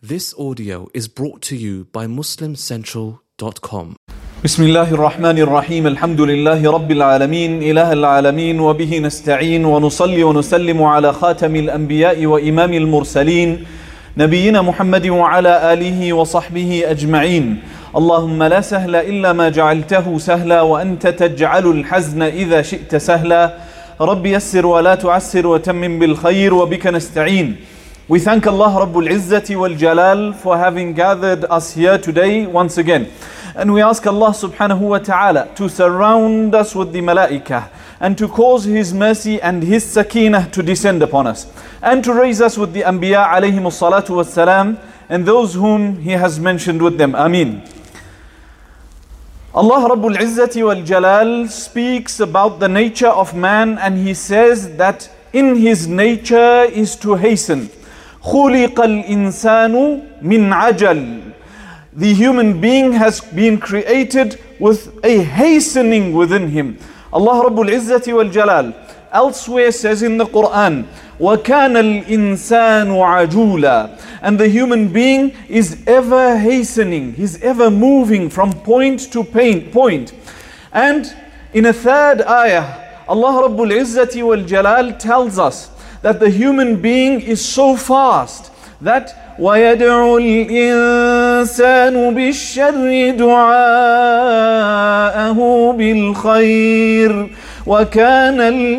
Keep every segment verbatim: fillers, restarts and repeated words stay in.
This audio is brought to you by muslim central dot com. بسم الله الرحمن الرحيم الحمد لله رب العالمين إله العالمين وبه نستعين ونصلي ونسلم على خاتم الأنبياء وإمام المرسلين نبينا محمد وعلى آله وصحبه أجمعين. اللهم لا سهل إلا ما جعلته سهلا وأنت تجعل الحزن إذا شئت سهلا. رب يسر ولا تعسر وتمم بالخير وبك نستعين. We thank Allah Rabbul Izzati wal Jalal for having gathered us here today once again. And we ask Allah subhanahu wa ta'ala to surround us with the malaikah and to cause His mercy and His sakinah to descend upon us. And to raise us with the anbiya alayhimus salatu was salam and those whom He has mentioned with them. Ameen. Allah Rabbul Izzati wal Jalal speaks about the nature of man and He says that in his nature is to hasten. خُلِقَ الْإِنسَانُ مِنْ عَجَلٍ. The human being has been created with a hastening within him. Allah Rabbul Izzati wal Jalal elsewhere says in the Quran, وَكَانَ الْإِنسَانُ عَجُولًا. And the human being is ever hastening, he's ever moving from point to point. And in a third ayah, Allah Rabbul Izzati wal Jalal tells us that the human being is so fast that وَيَدْعُ الْإِنسَانُ بِالشَّرِّ دُعَاءَهُ بِالْخَيْرِ وَكَانَ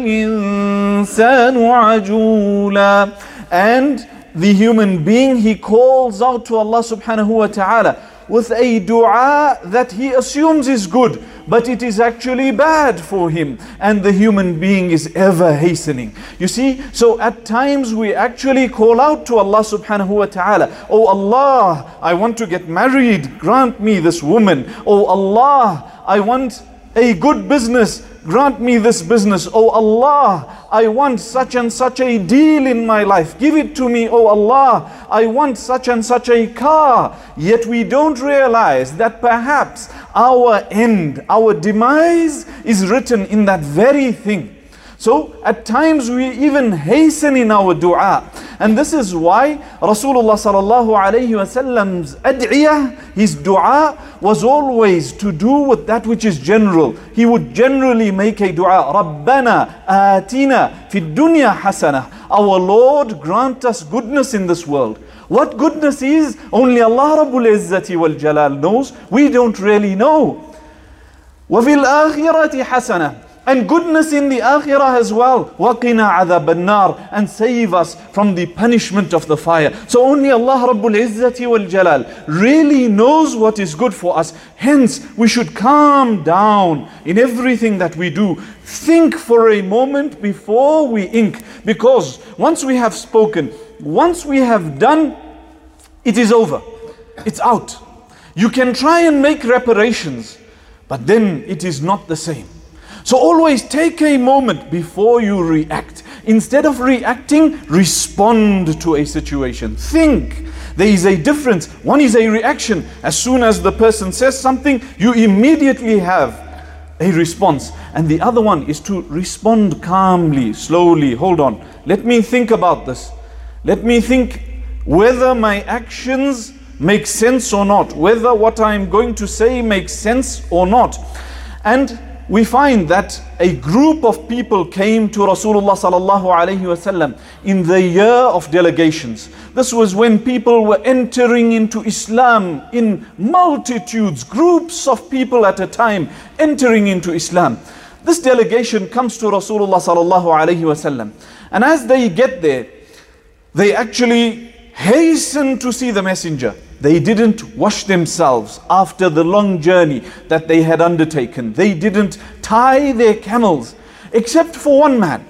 الْإِنسَانُ عَجُولًا. And the human being, he calls out to Allah subhanahu wa ta'ala with a dua that he assumes is good, but it is actually bad for him, and the human being is ever hastening. You see, so at times we actually call out to Allah subhanahu wa ta'ala, Oh Allah, I want to get married, grant me this woman. Oh Allah, I want a good business, grant me this business. Oh Allah, I want such and such a deal in my life, give it to me. Oh Allah, I want such and such a car. Yet we don't realize that perhaps our end, our demise is written in that very thing. So at times we even hasten in our dua. And this is why Rasulullah sallallahu alayhi wasallam's ad'iyah, his dua was always to do with that which is general. He would generally make a dua, Rabbana atina fid dunya hasana. Our Lord, grant us goodness in this world. What goodness is, only Allah Rabbul Izzati wal Jalal knows. We don't really know. وَفِي الْآخِرَةِ حَسَنَةً. And goodness in the akhirah as well. وَقِنَا عَذَابَ النَّارِ. And save us from the punishment of the fire. So only Allah Rabbul Izzati wal Jalal really knows what is good for us. Hence, we should calm down in everything that we do. Think for a moment before we ink. Because once we have spoken, once we have done, it is over. It's out. You can try and make reparations, but then it is not the same. So always take a moment before you react. Instead of reacting, respond to a situation. Think. There is a difference. One is a reaction. As soon as the person says something, you immediately have a response. And the other one is to respond calmly, slowly. Hold on. Let me think about this. Let me think whether my actions make sense or not. Whether what I am going to say makes sense or not. And we find that a group of people came to Rasulullah sallallahu alayhi wasallam in the year of delegations. This was when people were entering into Islam in multitudes, groups of people at a time entering into Islam. This delegation comes to Rasulullah sallallahu alayhi wasallam, and as they get there, they actually hasten to see the messenger. They didn't wash themselves after the long journey that they had undertaken. They didn't tie their camels, except for one man.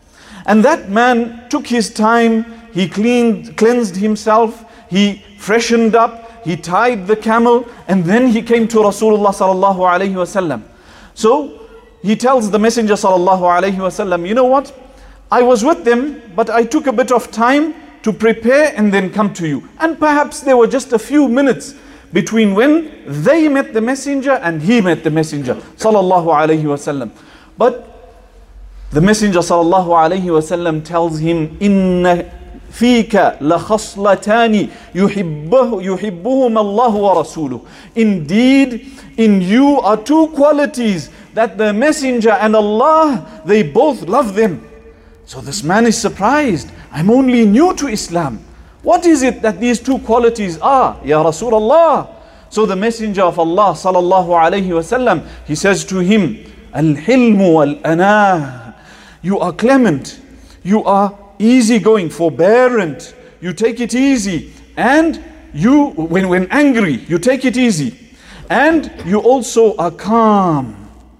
And that man took his time, he cleaned, cleansed himself, he freshened up, he tied the camel, and then he came to Rasulullah sallallahu alayhi wasallam. So he tells the Messenger sallallahu alayhi wasallam, you know what? I was with them, but I took a bit of time to prepare and then come to you. And perhaps there were just a few minutes between when they met the messenger and he met the messenger sallallahu alayhi wasallam. But the messenger sallallahu alayhi wasallam tells him, inna فيك لخصلتان يحبه يحبهما الله ورسوله. Indeed, in you are two qualities that the Messenger and Allah, they both love them. So this man is surprised. I'm only new to Islam. What is it that these two qualities are, Ya Rasulullah? So the Messenger of Allah sallallahu alayhi wasallam, he says to him, Al-hilmu wal-anah. You are clement, you are easygoing, forbearant, you take it easy, and you, when, when angry, you take it easy, and you also are calm.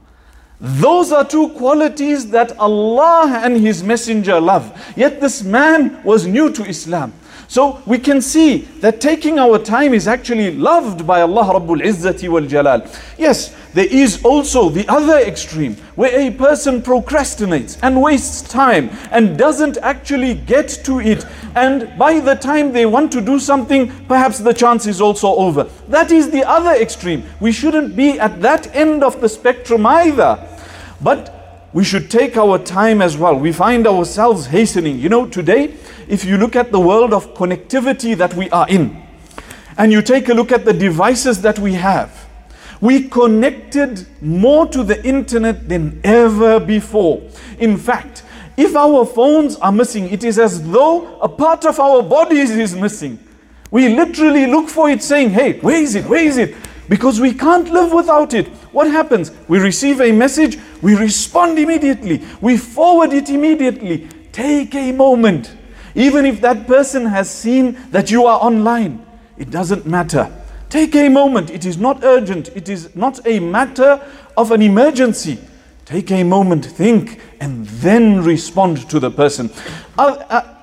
Those are two qualities that Allah and His Messenger love. Yet this man was new to Islam. So we can see that taking our time is actually loved by Allah Rabbul Izzati wal Jalal. Yes, there is also the other extreme where a person procrastinates and wastes time and doesn't actually get to it. And by the time they want to do something, perhaps the chance is also over. That is the other extreme. We shouldn't be at that end of the spectrum either. But we should take our time as well. We find ourselves hastening. You know, today, if you look at the world of connectivity that we are in, and you take a look at the devices that we have, we connected more to the internet than ever before. In fact, if our phones are missing, it is as though a part of our bodies is missing. We literally look for it saying, hey, where is it? Where is it? Because we can't live without it. What happens? We receive a message, we respond immediately, we forward it immediately. Take a moment. Even if that person has seen that you are online, it doesn't matter. Take a moment. It is not urgent. It is not a matter of an emergency. Take a moment, think, and then respond to the person. Uh, uh,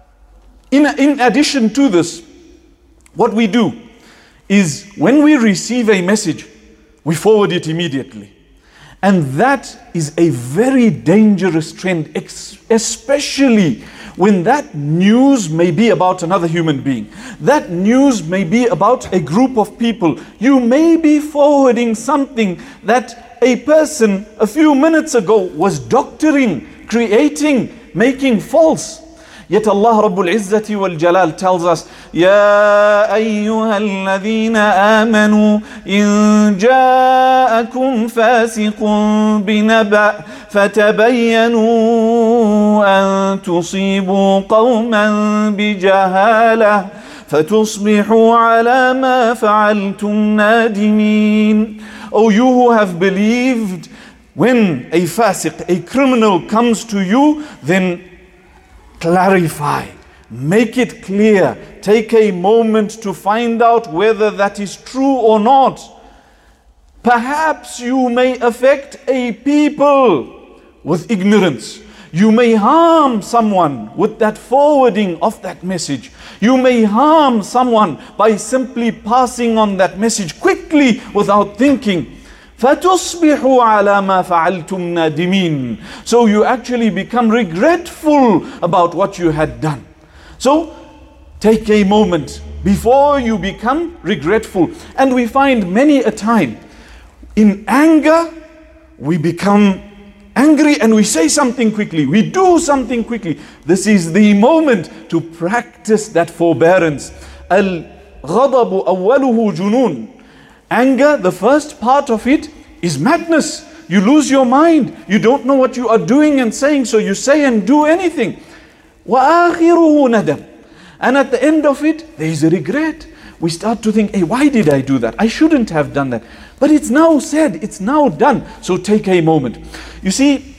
in, in addition to this, what we do is when we receive a message, we forward it immediately. And that is a very dangerous trend, especially when that news may be about another human being. That news may be about a group of people. You may be forwarding something that a person a few minutes ago was doctoring, creating, making false. Yet Allah Rabbul Izzati wal Jalal tells us, Ya ayyuhalladhina amanu in ja'akum fasiqun binaba' fatabayyanu an tusibu qawman bijahalah fatusbihu ala ma fa'altum nadimin. O you who have believed, when a fasiq, a criminal comes to you, then clarify, make it clear, take a moment to find out whether that is true or not. Perhaps you may affect a people with ignorance. You may harm someone with that forwarding of that message. You may harm someone by simply passing on that message quickly without thinking. فَتُصْبِحُوا عَلَى مَا فَعَلْتُمْ نَادِمِينَ. So you actually become regretful about what you had done. So take a moment before you become regretful. And we find many a time, in anger, we become angry and we say something quickly. We do something quickly. This is the moment to practice that forbearance. Al-ghadabu awwaluhu junun. Anger, the first part of it is madness. You lose your mind. You don't know what you are doing and saying, so you say and do anything. وَآخِرُهُ nadam. And at the end of it, there is a regret. We start to think, hey, why did I do that? I shouldn't have done that. But it's now said, it's now done. So take a moment. You see,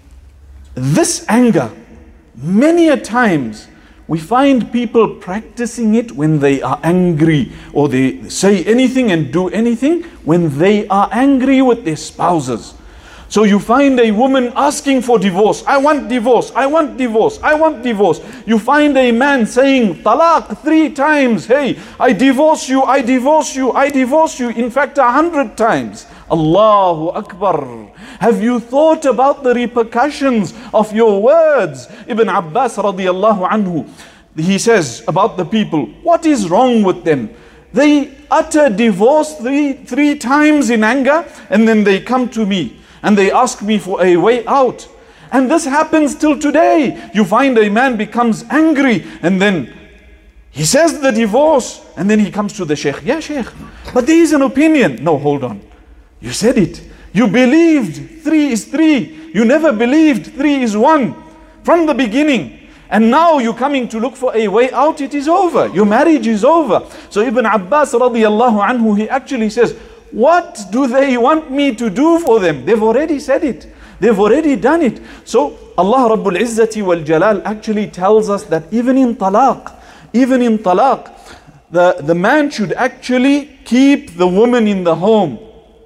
this anger, many a times, we find people practicing it when they are angry, or they say anything and do anything when they are angry with their spouses. So you find a woman asking for divorce. I want divorce, I want divorce, I want divorce. You find a man saying talaq three times. Hey, I divorce you, I divorce you, I divorce you. In fact, a hundred times. Allahu Akbar. Have you thought about the repercussions of your words? Ibn Abbas radiallahu anhu, he says about the people, what is wrong with them? They utter divorce three, three times in anger, and then they come to me and they ask me for a way out. And this happens till today. You find a man becomes angry and then he says the divorce and then he comes to the sheikh. Yeah, sheikh, but there is an opinion. No, hold on. You said it. You believed three is three. You never believed three is one from the beginning. And now you're coming to look for a way out. It is over. Your marriage is over. So Ibn Abbas radiallahu anhu, he actually says, what do they want me to do for them? They've already said it. They've already done it. So Allah Rabbul Izzati wal Jalal actually tells us that even in talaq, even in talaq, the, the man should actually keep the woman in the home.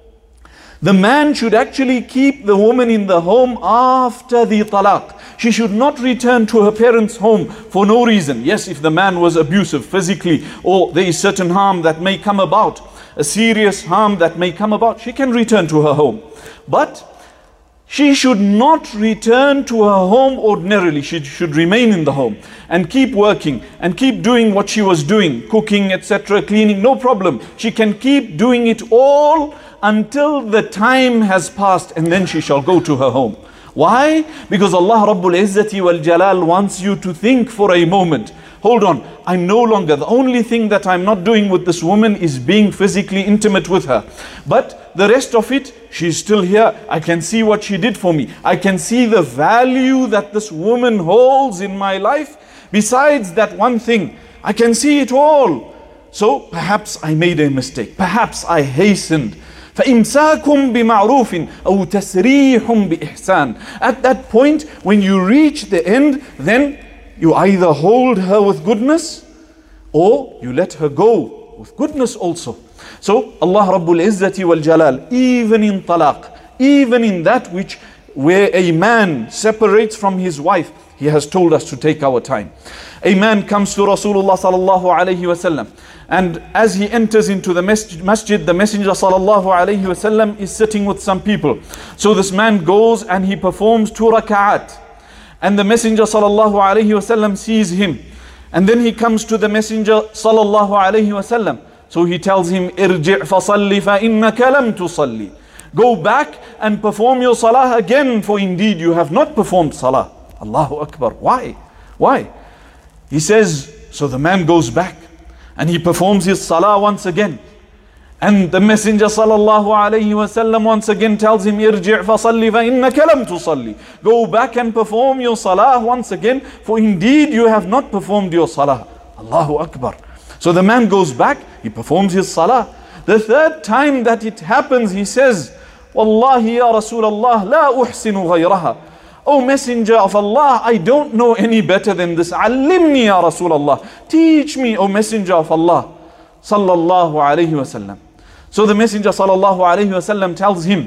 The man should actually keep the woman in the home after the talaq. She should not return to her parents' home for no reason. Yes, if the man was abusive physically, or there is certain harm that may come about, a serious harm that may come about, she can return to her home. But she should not return to her home ordinarily. She should remain in the home and keep working and keep doing what she was doing, cooking, et cetera, cleaning, no problem. She can keep doing it all until the time has passed, and then she shall go to her home. Why? Because Allah Rabbul Izzati wal Jalal wants you to think for a moment. Hold on, I'm no longer, the only thing that I'm not doing with this woman is being physically intimate with her. But the rest of it, she's still here. I can see what she did for me. I can see the value that this woman holds in my life. Besides that one thing, I can see it all. So perhaps I made a mistake. Perhaps I hastened. فَإِمْسَاكٌ بِمَعْرُوفٍ أَوْ تَسْرِيحٌ بِإِحْسَانٍ. At that point, when you reach the end, then you either hold her with goodness or you let her go with goodness also. So Allah Rabbul Izzati wal Jalal, even in talaq, even in that which where a man separates from his wife, he has told us to take our time. A man comes to Rasulullah sallallahu alayhi wasallam, and as he enters into the masjid, the Messenger sallallahu alayhi wasallam is sitting with some people. So this man goes and he performs two raka'at. And the Messenger sallallahu alayhi wasallam sees him. And then he comes to the Messenger sallallahu alayhi wasallam. So he tells him, Irji' fasalli fa innaka lam tusalli. Go back and perform your salah again, for indeed you have not performed salah. Allahu Akbar. Why? Why? He says, so the man goes back and he performs his salah once again. And the Messenger sallallahu alayhi wasallam once again tells him, Irji' fasalli fa innaka lam tusalli. Go back and perform your salah once again, for indeed you have not performed your salah. Allahu Akbar. So the man goes back, he performs his salah. The third time that it happens, he says, Wallahi ya Rasulullah, la uhsinu ghayraha. O Messenger of Allah, I don't know any better than this. Allimni ya Rasulullah. Teach me, O Messenger of Allah. Sallallahu alayhi wasallam. So the Messenger sallallahu alayhi wasallam tells him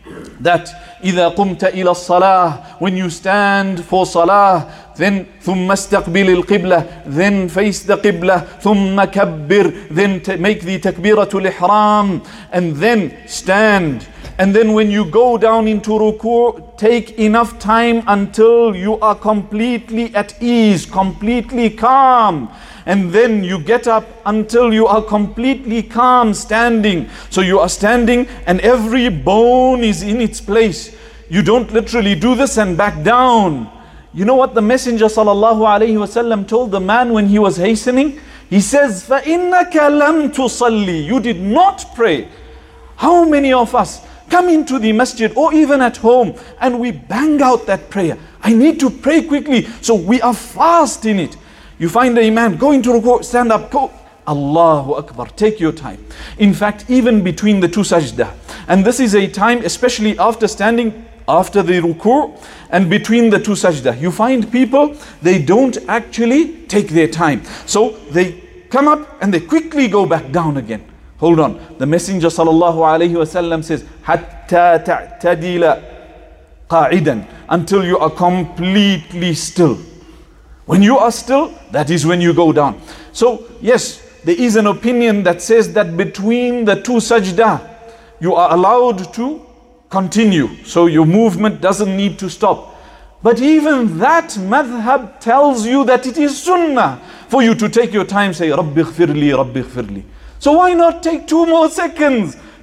that إِذَا قُمْتَ إِلَى الصَّلَاةِ, when you stand for salah, then ثُمَّ اسْتَقْبِلِ الْقِبْلَةِ, then face the qibla, ثُمَّ كَبِّرْ, then make the takbiratul ihram, and then stand. And then when you go down into ruku', take enough time until you are completely at ease, completely calm. And then you get up until you are completely calm standing. So you are standing and every bone is in its place. You don't literally do this and back down. You know what the Messenger sallallahu alayhi wasallam told the man when he was hastening? He says, فَإِنَّكَ لَمْ تُصَلِّي. You did not pray. How many of us come into the masjid or even at home and we bang out that prayer? I need to pray quickly. So we are fast in it. You find a man, go into ruku', stand up, go. Allahu Akbar, take your time. In fact, even between the two sajdah. And this is a time, especially after standing, after the ruku' and between the two sajdah. You find people, they don't actually take their time. So they come up and they quickly go back down again. Hold on. The Messenger sallallahu alayhi wasallam says, Hatta ta'tadila qa'idan, until you are completely still. When you are still, that is when you go down. So yes, there is an opinion that says that between the two sajdah, you are allowed to continue. So your movement doesn't need to stop. But even that madhab tells you that it is sunnah for you to take your time, say, Rabbi ghfirli, Rabbi ghfirli. So why not take two more seconds?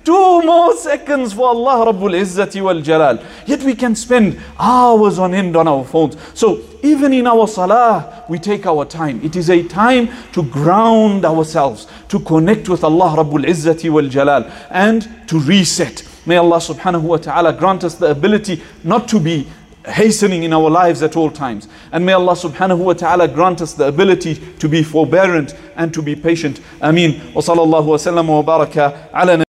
Two more seconds for Allah Rabbul Izzati wal Jalal. Yet we can spend hours on end on our phones. So even in our salah, we take our time. It is a time to ground ourselves, to connect with Allah Rabbul Izzati wal Jalal, and to reset. May Allah subhanahu wa ta'ala grant us the ability not to be hastening in our lives at all times. And may Allah subhanahu wa ta'ala grant us the ability to be forbearant and to be patient. Ameen. Wa sallallahu wa sallam wa baraka ala